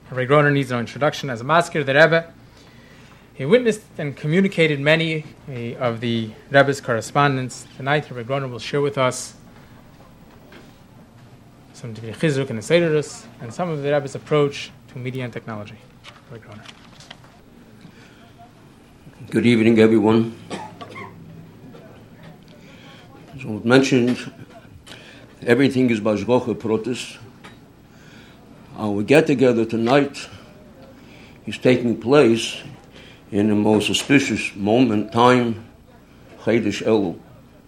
Rabbi Groner needs no introduction as a masker, the Rebbe. He witnessed and communicated many of the Rebbe's correspondence. Tonight, Rabbi Groner will share with us some Dvei Chizruk and Eseirus, and some of the Rebbe's approach to media and technology. Rabbi Groner. Good evening, everyone. As I mentioned, everything is Bashgocha Protis. Our get-together tonight is taking place in the most auspicious moment, time, Chodesh Elul.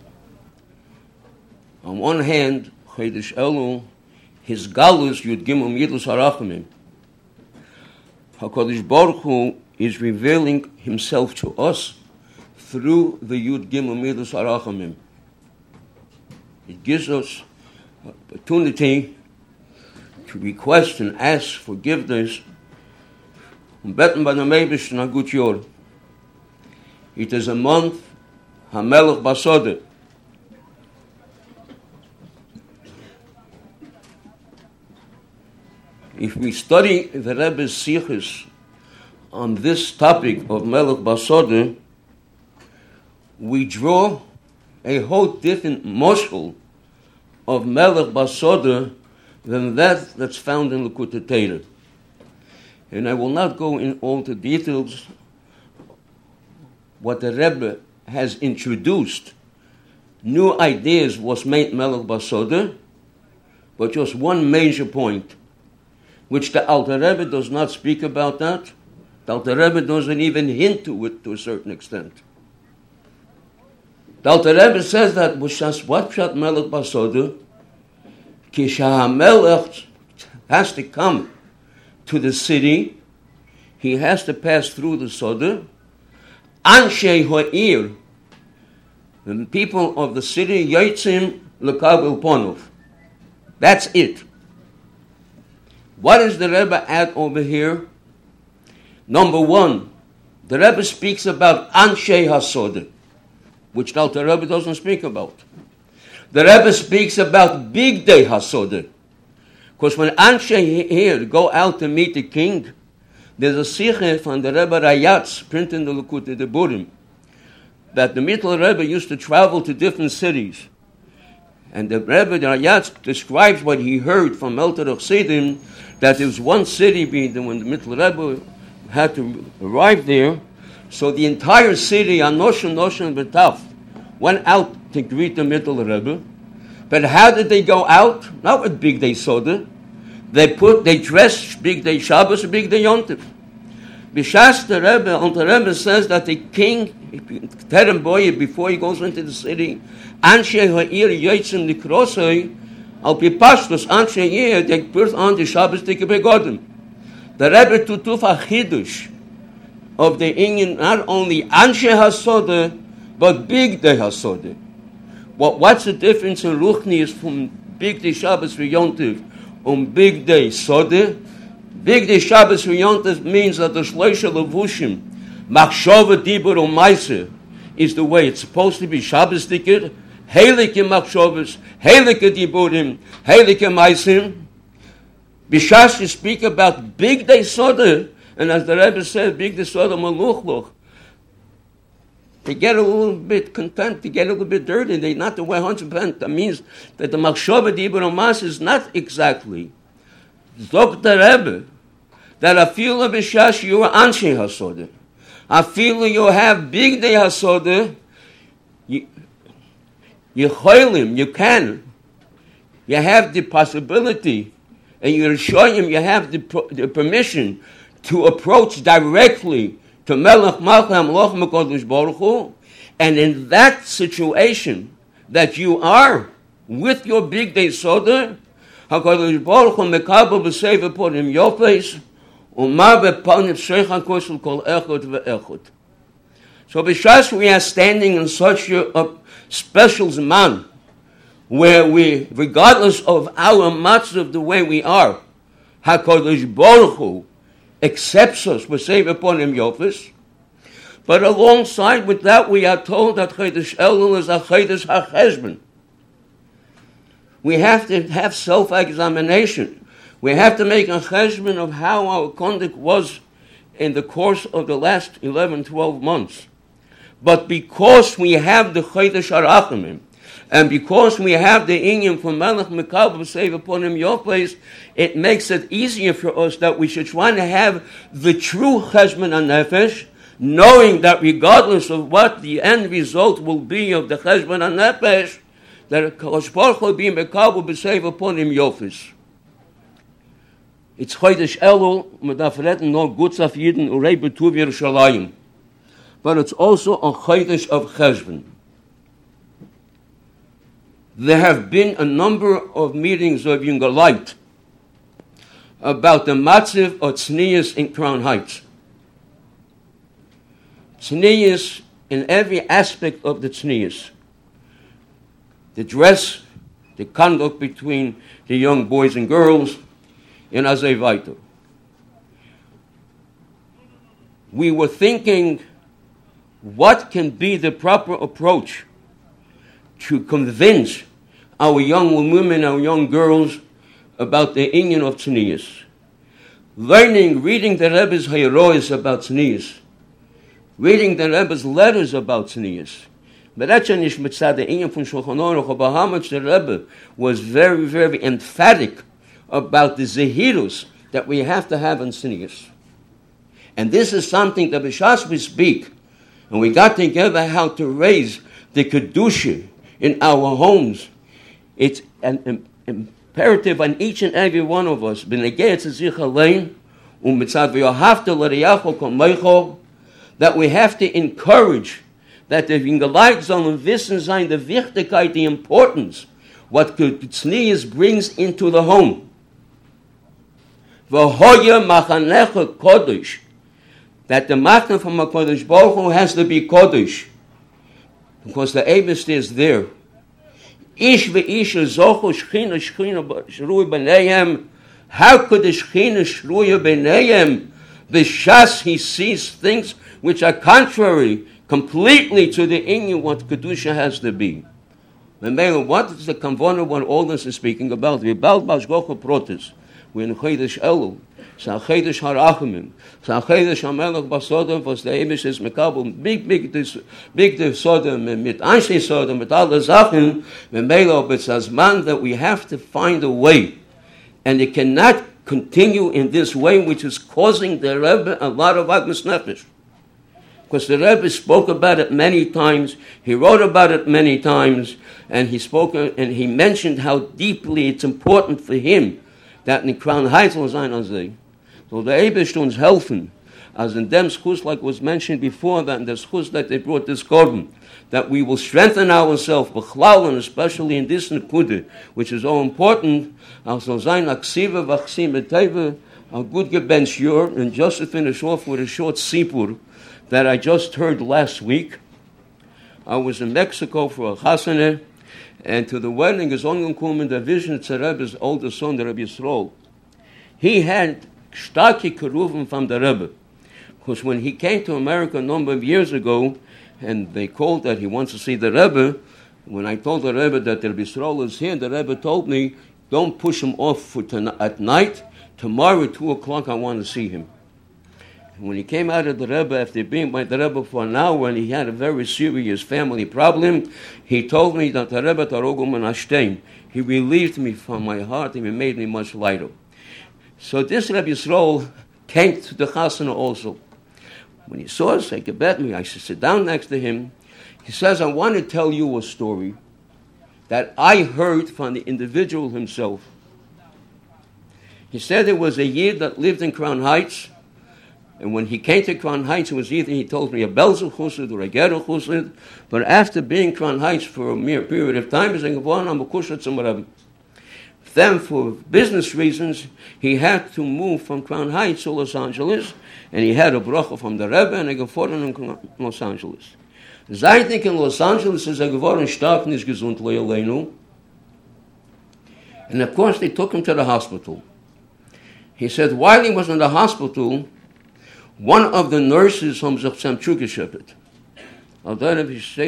On one hand, Chodesh Elul, his galus Yud Gimel Midus Harachamim. HaKadosh Baruch Hu is revealing himself to us through the Yud Gimel Midus Harachamim. It gives us opportunity to request and ask forgiveness. It is a month, HaMelech Basodeh. If we study the Rebbe's Sichos on this topic of Melech Basodeh, we draw a whole different moshel of Melech Basodeh than that's found in Likutei Torah. And I will not go in all the details. What the Rebbe has introduced, new ideas was made Melech Basodeh, but just one major point, which the Alter Rebbe does not speak about that. The Alter Rebbe doesn't even hint to it to a certain extent. The Alter Rebbe says that what Pshat Melech Basodeh, Kisha Melech has to come to the city, he has to pass through the Sodeh. Anshei Ha'ir, the people of the city, Yotzim L'Kabel Ponov. That's it. What does the Rebbe add over here? Number one, the Rebbe speaks about Anshei HaSodeh, which the Alter Rebbe doesn't speak about. The Rebbe speaks about Bigdei HaSodeh, because when Anshei here go out to meet the king, there's a siche from the Rebbe Rayatz, printed in the Likutei Deburim, that the Mittel Rebbe used to travel to different cities. And the Rebbe Rayatz describes what he heard from Melter Chassidim, that there was one city when the Mittel Rebbe had to arrive there, so the entire city, Anoshim B'Taf, went out to greet the Mittel Rebbe. But how did they go out? Not with Bigdei Sodeh. They dressed Bigdei Shabbos and Bigdei Yontif. Bishas the Rebbe says that the king, Terem Boye, before he goes into the city, Anshei Ha'ir Yotzim Nikrosoi, Al Pipashtos, Anshei Ha'ir, they put on the Shabbos Dike Begodim. The Rebbe Tutuf HaChidush of the Inyan, not only Anshei HaSodeh, but Bigdei HaSodeh. What's the difference in Ruchnius from Bigdei Shabbos V'Yontiv Bigdei Sodeh? Bigdei Shabbos V'Yontiv means that the Shloisha Levushim, Machshava Dibur U'Maiseh, is the way it's supposed to be. Shabbos Dikir, Heilige Machshavas, Heilige Diburim, Heilige Maisim. Bishas you speak about Bigdei Sodeh, and as the Rebbe said, Bigdei Sodeh Maluchloch. They get a little bit content, they get a little bit dirty, they're not the way 100%. That means that the Machshava Dibur U'Mas is not exactly. Zok the Rebbe, that Afilu B'Shash you are Anshei HaSodeh. Afilu you have Bigdei HaSodeh, you cholim, you can. You have the possibility, and you're showing him you have the permission to approach directly to Melech Malchei HaMelech HaKadosh Baruch Hu, and in that situation that you are with your Bigdei Sodeh, HaKadosh Baruch Hu mekabel b'seiva ponim yofes u'ma b'ponim sheichan kosel kol echot ve'echot. So b'shas we are standing in such a special zman where we, regardless of our matzav the way we are, HaKadosh Baruch Hu accepts us b'seiva ponim yofes. But alongside with that, we are told that Chodesh Elul is a Chodesh HaCheshbon. We have to have self-examination. We have to make a cheshbon of how our conduct was in the course of the last 11, 12 months. But because we have the Chodesh HaRachamim, and because we have the inyan from Melech Mekabel save upon him your place, it makes it easier for us that we should try to have the true cheshbon HaNefesh, knowing that regardless of what the end result will be of the cheshbon HaNefesh, that Kadosh Baruch Hu will be Mekabel save upon him Yofis. It's Chodesh Elul, Medaf Retten no Gutz auf Yidden, Urei Betuv Yerushalayim. But it's also a Chodesh of cheshbon. There have been a number of meetings of Younger Light about the matziv of tznius in Crown Heights. Tznius in every aspect of the tznius. The dress, the conduct between the young boys and girls, in Azay Vaito. We were thinking, what can be the proper approach to convince our young women, our young girls, about the inyan of tznius? Reading the Rebbe's Hayrois about tznius, reading the Rebbe's letters about tznius. But that's nicht mit the inyan from Shulchan Aruch, but how much the Rebbe was very, very emphatic about the zehirus that we have to have in tznius. And this is something that b'shas we speak, and we got together how to raise the kedusha in our homes. It's an imperative on each and every one of us. That we have to encourage that the Wingeleit sollen wissen sein, the Wichtigkeit, the importance, what tznius brings into the home. V'hoya machanecha kodesh, that the machna from a Kodesh Baruch Hu has to be kodesh, because the Eibust is there. Ish ve'isha zochu shchina shrui b'neihem. How could the shchina shrui b'neihem? B'shas he sees things which are contrary completely to the inyan what kedusha has to be. What is the kavana what all this is speaking about? We're in Chodesh Elul. It's a Chodesh HaRachamim. It's a Chodesh HaMelech Basodom, was the Eibus is Mekabel, big Sodom, mit Einstein Sodom, mit all the Sachen, it's as man that we have to find a way. And it cannot continue in this way, which is causing the Rebbe a lot of Agnes Nefesh. Because the Rebbe spoke about it many times, he wrote about it many times, and he spoke and he mentioned how deeply it's important for him that in Crown Heights will sein als sie. So the Eibust uns helfen, as in dem schus, like was mentioned before, that in the schus that they brought this korban, that we will strengthen ourselves, b'chlal, and especially in this nekude, which is all important, as soll sein aksiva v'achsim eteva, a good gebench year, and just to finish off with a short sipur that I just heard last week. I was in Mexico for a chasana, and to the wedding is ongekommen der vision to Rebbe's older son, the Rebbe Yisrael. He had starke keruven from the Rebbe, because when he came to America a number of years ago, and they called that he wants to see the Rebbe, when I told the Rebbe that the Rebbe Yisrael is here, the Rebbe told me, don't push him off for at night. Tomorrow at 2 o'clock I want to see him. When he came out of the Rebbe, after being by the Rebbe for an hour, and he had a very serious family problem, he told me that the Rebbe Tarogum and Ashtem, he relieved me from my heart and he made me much lighter. So this Rebbe Yisrael came to the Chasana also. When he saw us, he gebet me, I should sit down next to him. He says, I want to tell you a story that I heard from the individual himself. He said there was a Yid that lived in Crown Heights, and when he came to Crown Heights, it was either he told me a Belzer Chussid or a Gero Chussid, but after being Crown Heights for a mere period of time, he said, I'm a Kushat Tzimmerem. Then, for business reasons, he had to move from Crown Heights to Los Angeles, and he had a bracha from the Rebbe, and he geworden in Los Angeles. Seitig in Los Angeles is geworden stark nicht gesund, Leilenu. And of course, they took him to the hospital. He said, while he was in the hospital, one of the nurses from Zachsam Chugeshephet,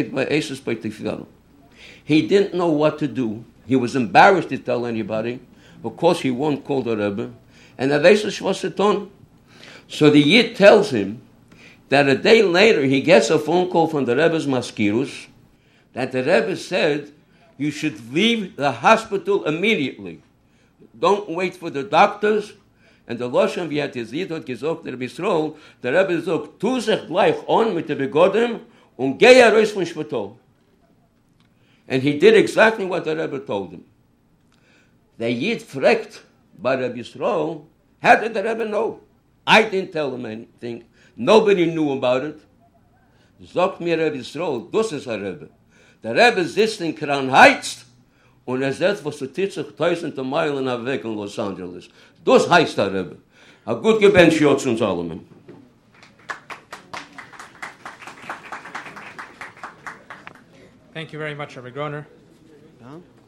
he didn't know what to do. He was embarrassed to tell anybody, because he won't call the Rebbe, and er weiß nicht, was er tun. So the Yid tells him that a day later he gets a phone call from the Rebbe's Maskirus that the Rebbe said you should leave the hospital immediately. Don't wait for the doctors. And the Loshem, wie hat es Yid hat gesagt, der Bisrol, der Rebbe sagt, tu sich gleich on mit der Begodem und geh raus von Spital. And he did exactly what the Rebbe told him. The Yid fragt by the Bisrol, how did the Rebbe know? I didn't tell him anything. Nobody knew about it. Sagt mir der Bisrol, das ist der Rebbe. Der Rebbe sitzt in Crown Heights und sagt, was du tut sich tausende Meilen weg in Los Angeles. Das heißt der Rebbe. A gut gebencht Jotz und Salomon. Thank you very much, Rabbi Groner. Ja?